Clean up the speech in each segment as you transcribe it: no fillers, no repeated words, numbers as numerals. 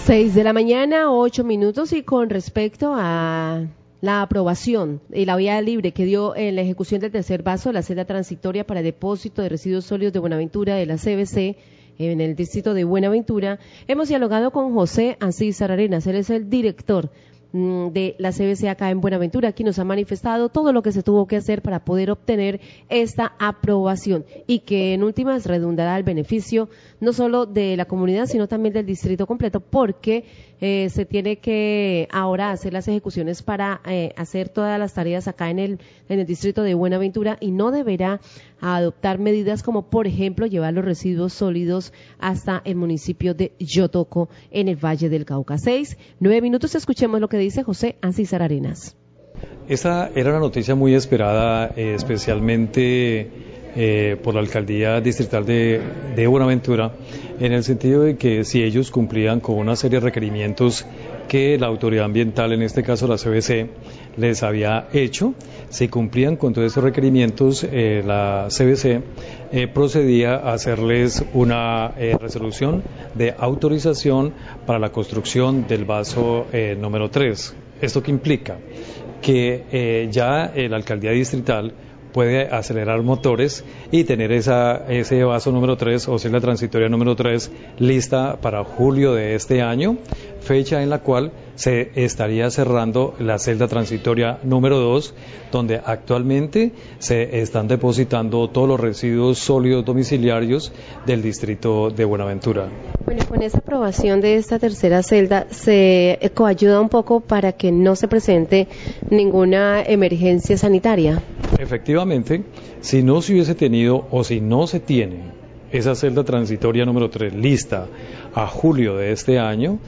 6 de la mañana, 8 minutos, y con respecto a la aprobación y la vía libre que dio en la ejecución del tercer paso, la celda transitoria para depósito de residuos sólidos de Buenaventura de la CBC en el distrito de Buenaventura, hemos dialogado con José Ancísar Arenas. Él es el director de la CBC acá en Buenaventura. Aquí nos ha manifestado todo lo que se tuvo que hacer para poder obtener esta aprobación y que en últimas redundará al beneficio no solo de la comunidad sino también del distrito completo, porque se tiene que ahora hacer las ejecuciones para hacer todas las tareas acá en el distrito de Buenaventura, y no deberá adoptar medidas como, por ejemplo, llevar los residuos sólidos hasta el municipio de Yotoco en el Valle del Cauca. 9 minutos, escuchemos lo que dice José Ancísar Arenas. Esta era una noticia muy esperada, especialmente por la alcaldía distrital de Buenaventura, en el sentido de que si ellos cumplían con una serie de requerimientos que la autoridad ambiental, en este caso la CBC, les había hecho, si cumplían con todos esos requerimientos, la CBC procedía a hacerles una resolución de autorización para la construcción del vaso número 3. ¿Esto qué implica? Que ya la alcaldía distrital puede acelerar motores y tener ese vaso número 3 o celda transitoria número 3 lista para julio de este año, fecha en la cual se estaría cerrando la celda transitoria número 2, donde actualmente se están depositando todos los residuos sólidos domiciliarios del distrito de Buenaventura. Bueno, con esa aprobación de esta tercera celda se coayuda un poco para que no se presente ninguna emergencia sanitaria. Efectivamente, si no se hubiese tenido o si no se tiene esa celda transitoria número 3 lista a julio de este año,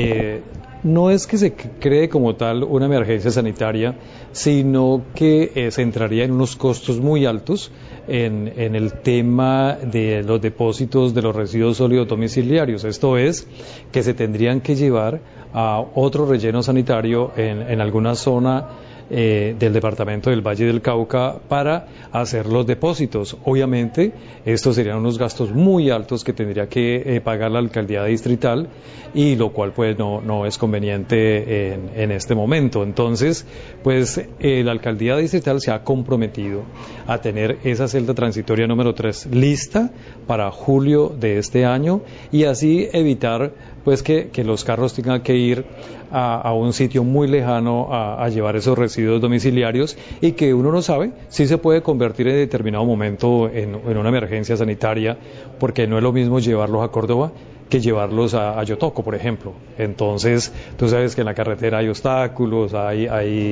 no es que se cree como tal una emergencia sanitaria, sino que se entraría en unos costos muy altos en el tema de los depósitos de los residuos sólidos domiciliarios. Esto es, que se tendrían que llevar a otro relleno sanitario en alguna zona del departamento del Valle del Cauca para hacer los depósitos. Obviamente, estos serían unos gastos muy altos que tendría que pagar la alcaldía distrital, y lo cual pues no es conveniente en este momento. Entonces, pues la alcaldía distrital se ha comprometido a tener esa celda transitoria número 3 lista para julio de este año, y así evitar pues que los carros tengan que ir a un sitio muy lejano a llevar esos residuos domiciliarios, y que uno no sabe si se puede convertir en determinado momento en una emergencia sanitaria, porque no es lo mismo llevarlos a Córdoba que llevarlos a Yotoco, por ejemplo. Entonces, tú sabes que en la carretera hay obstáculos, hay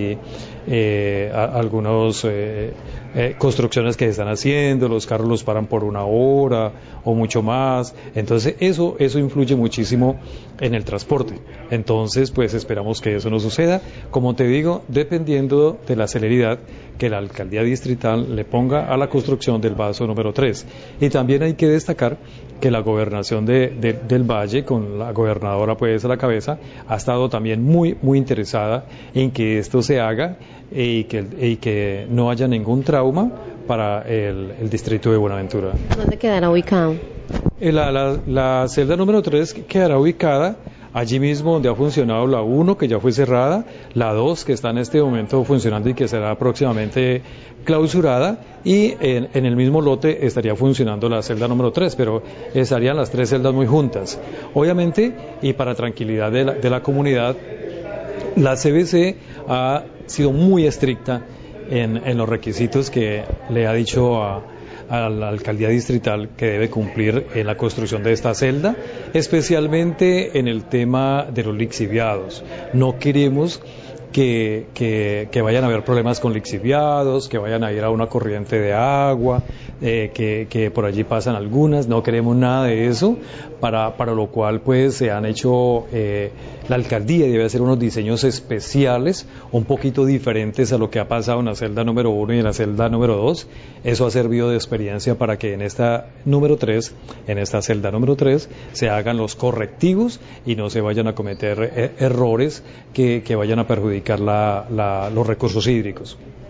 algunas construcciones que se están haciendo, los carros los paran por 1 hora o mucho más. Entonces, eso influye muchísimo en el transporte. Entonces, pues esperamos que eso no suceda, como te digo, dependiendo de la celeridad que la alcaldía distrital le ponga a la construcción del vaso número 3. Y también hay que destacar que la gobernación del Valle, con la gobernadora pues a la cabeza, ha estado también muy interesada en que esto se haga y que no haya ningún trauma para el distrito de Buenaventura. ¿Dónde quedará ubicado? La celda número 3 quedará ubicada allí mismo donde ha funcionado la 1, que ya fue cerrada, la 2, que está en este momento funcionando y que será próximamente clausurada, y en el mismo lote estaría funcionando la celda número 3, pero estarían las 3 celdas muy juntas. Obviamente, y para tranquilidad de la comunidad, la CBC ha sido muy estricta en los requisitos que le ha dicho a la alcaldía distrital que debe cumplir en la construcción de esta celda, especialmente en el tema de los lixiviados. No queremos que vayan a haber problemas con lixiviados, que vayan a ir a una corriente de agua, que por allí pasan algunas. No queremos nada de eso, para lo cual pues se han hecho, la alcaldía debe hacer unos diseños especiales, un poquito diferentes a lo que ha pasado en la celda número 1 y en la celda número 2. Eso ha servido de experiencia para que en esta celda número 3, se hagan los correctivos y no se vayan a cometer errores que vayan a perjudicar los recursos hídricos.